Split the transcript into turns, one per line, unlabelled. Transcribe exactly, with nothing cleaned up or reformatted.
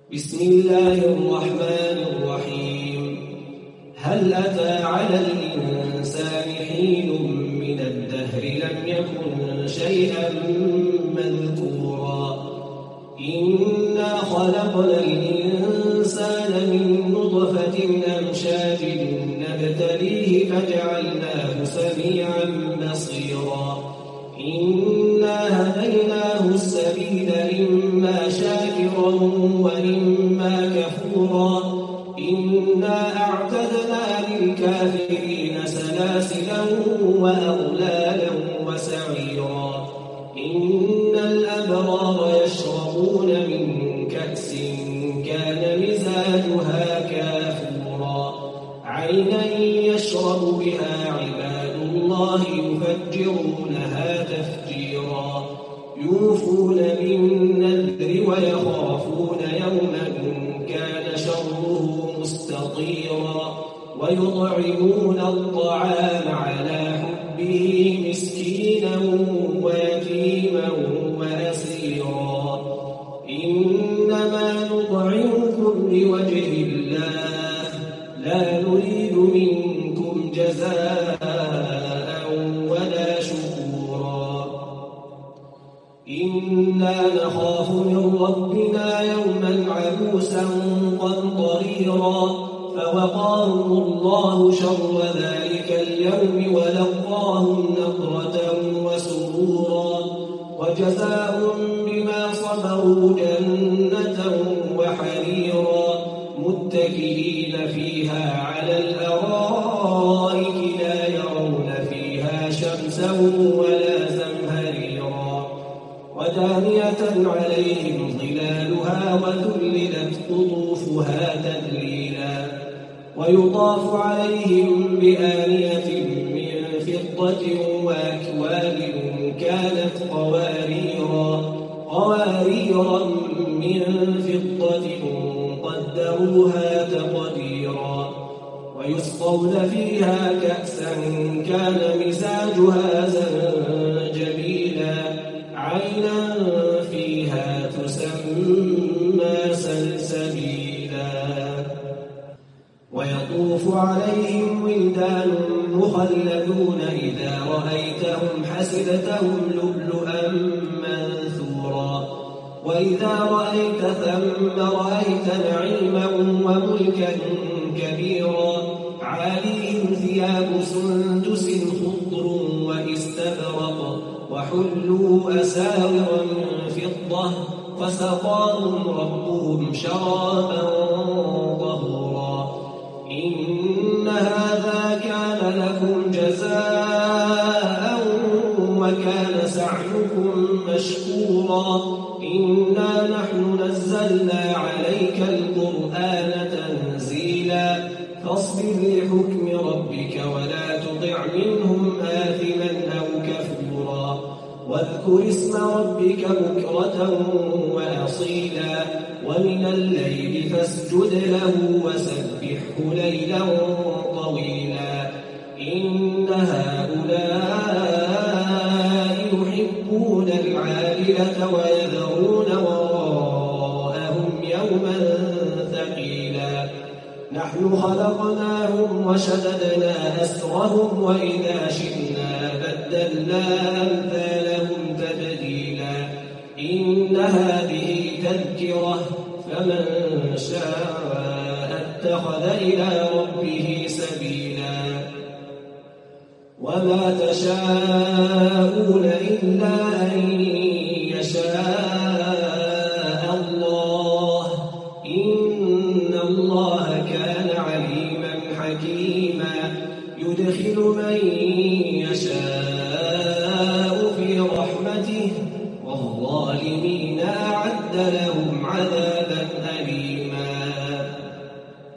بسم الله الرحمن الرحيم. هل أتى على الإنسان حين من الدهر لم يكن شيئا مذكورا إنا خلقنا الإنسان من نطفة أمشاج نبتليه فجعلناه سميعا بصيرا إنا هديناه السبيل إما شاكرا وإما كفورا إنا أعتدنا للكافرين سلاسلا وأغلالا وسعيرا إن الأبرار يشربون من كأس كان مزاجها كافورا عينا يشرب بها عباد الله يفجرونها تفجيرا يوفون بالنذر ويخافون يوما كان شره مستطيرا ويطعمون الطعام على حبه مسكينا ويتيما وأسيرا إنما نطعمكم لوجه الله لا نريد منكم جزاء ولا شكورا إنا نخاف من ربنا يوما عبوسا قمطريرا فوقاهم الله شر ذلك اليوم ولقاهم نضرة وسرورا وجزاهم بما صبروا جنة وحريرا متكئين فيها على الأرائك لا يرون فيها شمسا ولا زمهريرا ودانية عليهم ظلالها وذللت قطوفها تذليلا ويطاف عليهم بآنية من فضة وأكواب كانت قواريرا قواريرا من فضة قدروها تقديرا ويسقون فيها كأسا كان مزاجها زنجبيلا عينا فيها تسمى سلسبيلا ويطوف عليهم ولدان مخلدون إذا رأيتهم حسبتهم لؤلؤا منثورا وإذا رأيت ثم رأيت نعيما وملكا كبيرا عاليهم ثياب سندس خضر واستبرق وحلوا أساور من فضة فسقاهم ربهم شرابا طهورا إن هذا كان لكم جزاء وكان سعيكم مشكورا إنا نحن نزلنا عليك القرآن تنزيلا فاصبر لحكم ربك ولا تطع منهم آثما أو كفورا واذكر اسم ربك بكرة وأصيلا ومن الليل فاسجد له وسبحه ليلا طويلا إن هؤلاء يحبون العاجلة ويذرون وراءهم يوما ثقيلا نحن خلقناهم وشددنا أسرهم وإذا شئنا بدلنا أمثالهم تبديلا إن هذه تذكرة فمن شاء اتخذ إلى ربه سبيلا وما تشاءون إلا أن يشاء الله إن الله كان عليما حكيما يدخل من يشاء